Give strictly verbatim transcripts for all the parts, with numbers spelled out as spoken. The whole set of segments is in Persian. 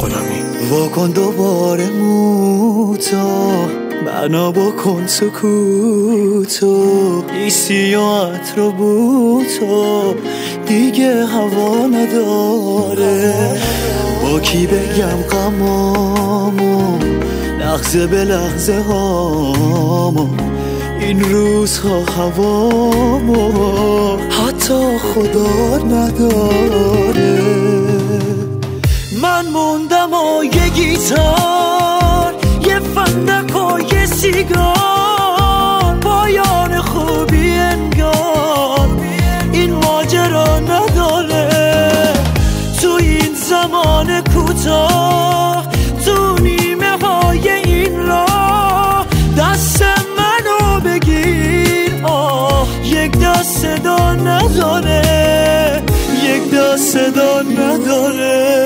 غلامی. واکن دوباره موتا بنا بکن سکوتو ایسی و عطر و بوتو دیگه هوا نداره. با کی بگم غمامو لحظه به لحظه هامو این روزها هوامو حتی خدا نداره. من موندم و یه گیتار یه فندک و یه سیگار پایان خوبی انگار این ماجرا نداره. تو این زمان کوتاه تو نیمه های این راه دست منو بگیر آه یک دست صدا نداره یک دست صدا نداره.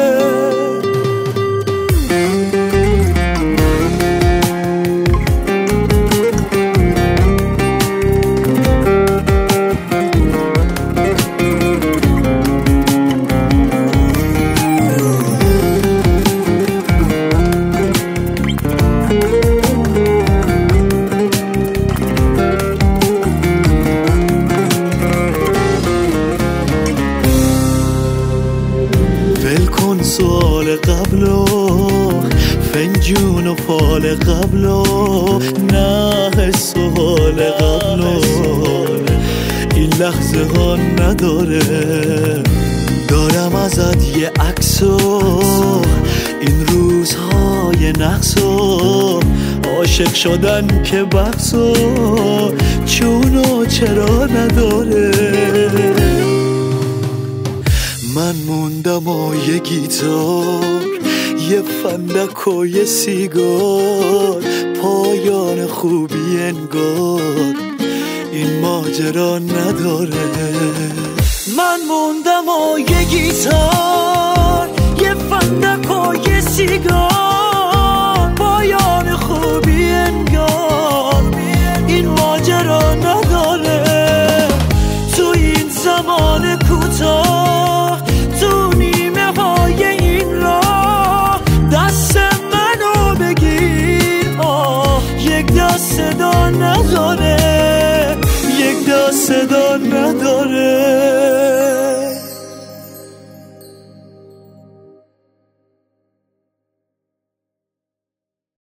کن سوال قبلو فنجون و فال قبلو نه سوال قبلو این لحظه ها نداره. دارم ازت یه عکسو این روزهای نقصو عاشق شدن که بحثو چونو چرا نداره. من موندم و یه گیتار یه فندک و یه سیگار پایان خوبی انگار این ماجرا نداره. من موندم و یه گیتار یه فندک و یه سیگار پایان خوبی انگار این ماجرا نداره. تو این زمان کوتاه تو نیمه های این راه دست منو بگیر آه یک دست صدا نداره یک دست صدا نداره.